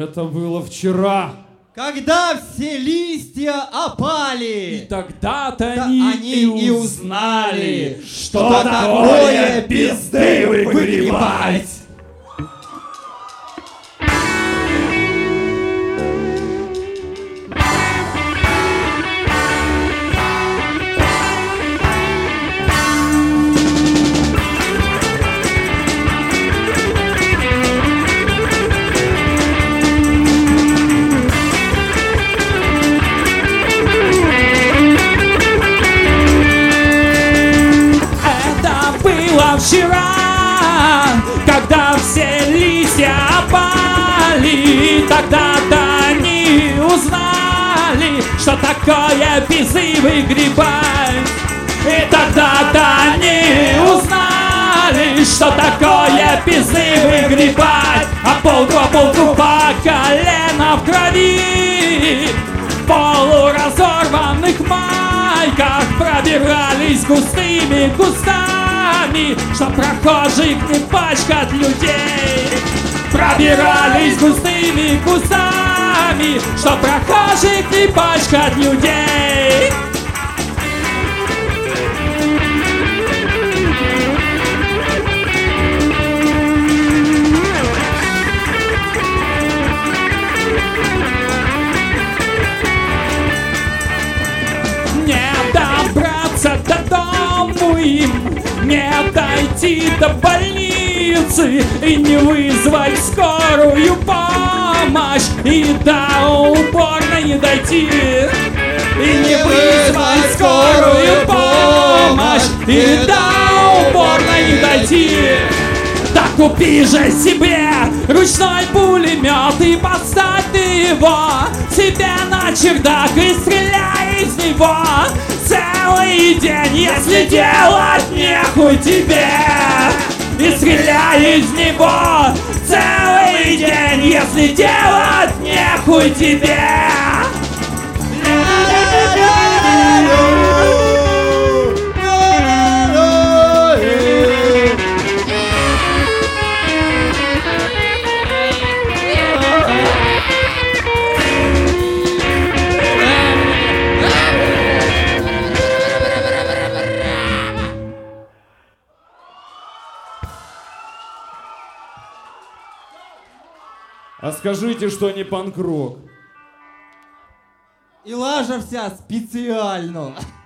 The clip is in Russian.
Это было вчера. Когда все листья опали. И тогда-то Да, они и узнали, что такое пизды выгребать. Вчера, когда все листья опали, тогда-то они узнали, что такое пизды выгребать. И тогда-то они узнали, что такое пизды выгребать. А полку по колено в крови, в полуразорванных майках пробирались густыми кустами, чтоб прохожих не пачкать людей. Пробирались густыми кустами, чтоб прохожих не пачкать людей. Не добраться до дому им, не дойти до больницы и не вызвать скорую помощь, и до уборной не дойти, и не вызвать скорую помощь, и до уборной не дойти. Да купи же себе ручной пулемет и поставь ты его себе на чердак и стреляй из него целый день, если делать нехуй тебе. И стреляй из него целый день, если делать нехуй тебе. А скажите, что не панк-рок. І лажа вся спеціально.